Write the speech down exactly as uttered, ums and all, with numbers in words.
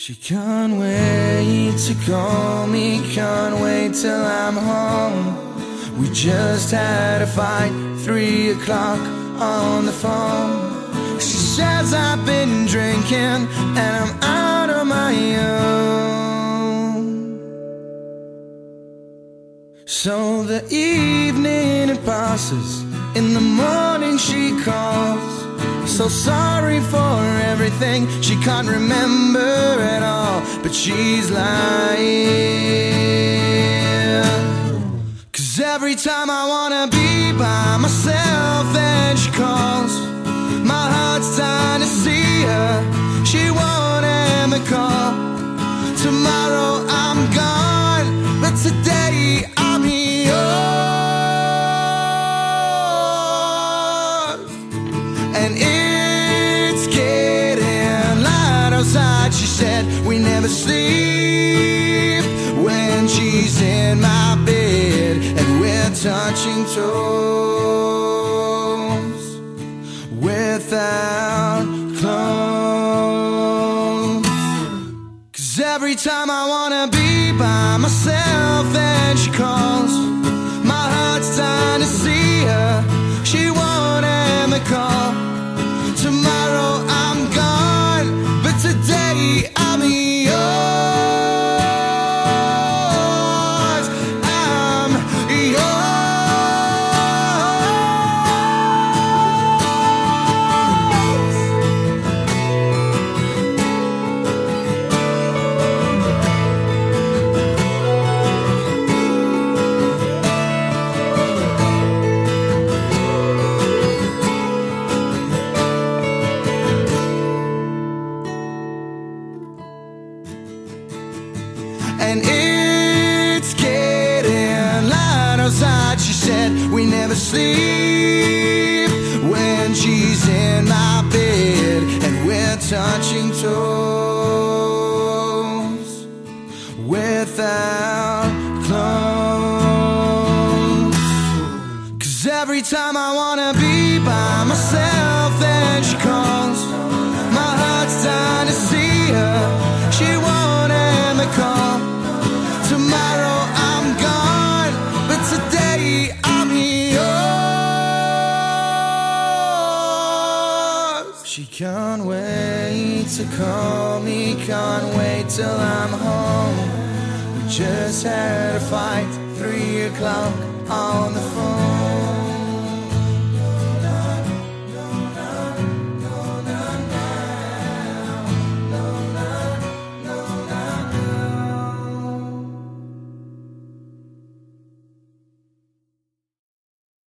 She can't wait to call me, can't wait till I'm home. We just had a fight, three o'clock on the phone. She says I've been drinking and I'm out of my own. So the evening it passes, in the morning she calls. So sorry for everything, she can't remember at all, but she's lying. Cause every time I wanna be by myself, then she calls. My heart's trying to see her, she won't ever call. Tomorrow I'm gone, but today I'm yours. And it's getting light outside, she said we never sleep when she's in my bed and we're touching toes without clothes. Cause every time I wanna be by myself, then she calls. My heart's trying to see her, she won't ever call. Tomorrow I'm gone, but today I'm yours. I'm And it's getting light outside, she said we never sleep when she's in my bed and we're touching toes without clothes. Cause every time I wanna be by myself, then she calls. My heart's trying to see her, she won't ever call. Tomorrow I'm gone, but today I'm yours. She can't wait to call me, can't wait till I'm home. We just had a fight, three o'clock on the phone.